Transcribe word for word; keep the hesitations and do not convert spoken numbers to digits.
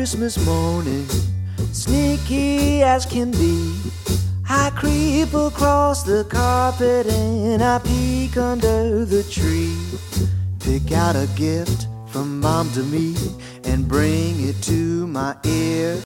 Christmas morning, sneaky as can be, I creep across the carpet and I peek under the tree. Pick out a gift from mom to me and bring it to my ear.